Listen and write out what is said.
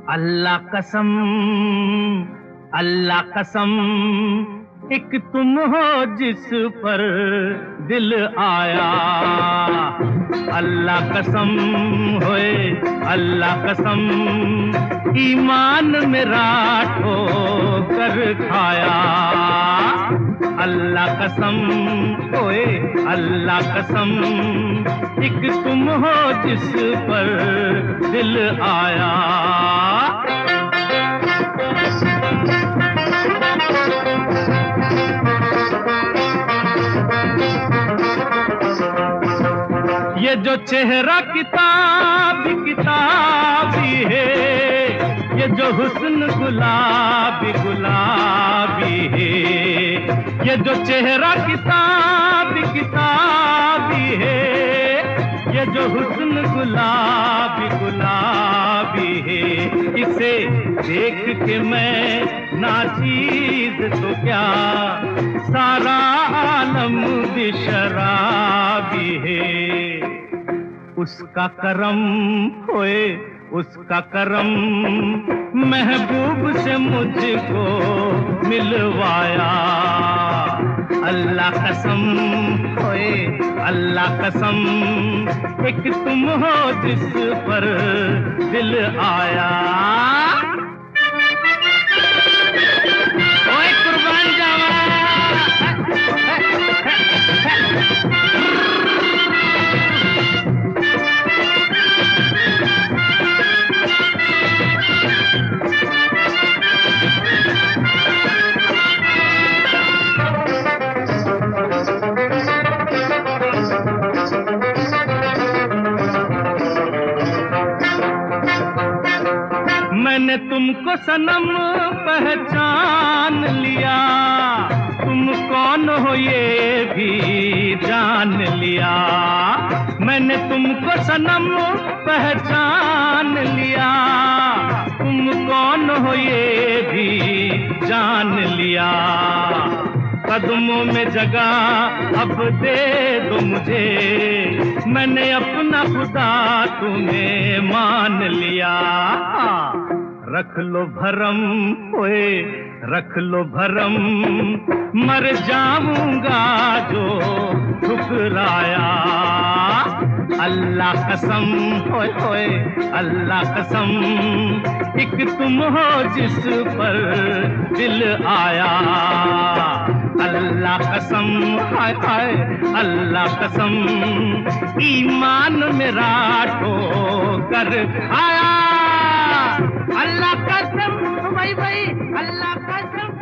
अल्लाह कसम, अल्लाह कसम, एक तुम हो जिस पर दिल आया। अल्लाह कसम होए, अल्लाह कसम, ईमान मेरा ठोकर खाया। अल्लाह कसम होए, अल्लाह कसम, एक तुम हो जिस पर दिल आया। ये जो चेहरा किताबी किताबी है, ये जो हुस्न गुलाबी गुलाबी है, ये जो चेहरा किताबी किताबी है, ये जो हुस्न गुलाबी गुलाबी है, इसे देख के मैं नाचीज तो क्या सारा आलम भी शराबी है। उसका करम होए, उसका करम, महबूब से मुझको मिलवाया। अल्लाह कसम होए, अल्लाह कसम, एक तुम हो जिस पर दिल आया। ओए कुर्बान जावा। मैंने तुमको सनम पहचान लिया, तुम कौन हो ये भी जान लिया। मैंने तुमको सनम पहचान लिया, तुम कौन हो ये भी जान लिया। कदमों में जगह अब दे दो मुझे, मैंने अपना खुदा तुम्हें मान लिया। रख लो भरम ओए, रख लो भरम, मर जाऊंगा जो ठुकराया। अल्लाह कसम ओए ओए, अल्लाह कसम, एक तुम हो जिस पर दिल आया। अल्लाह कसम हाय हाय, अल्लाह कसम, ईमान मेरा ठोकर खाया। अल्लाह कसम भाई भाई, अल्लाह कसम।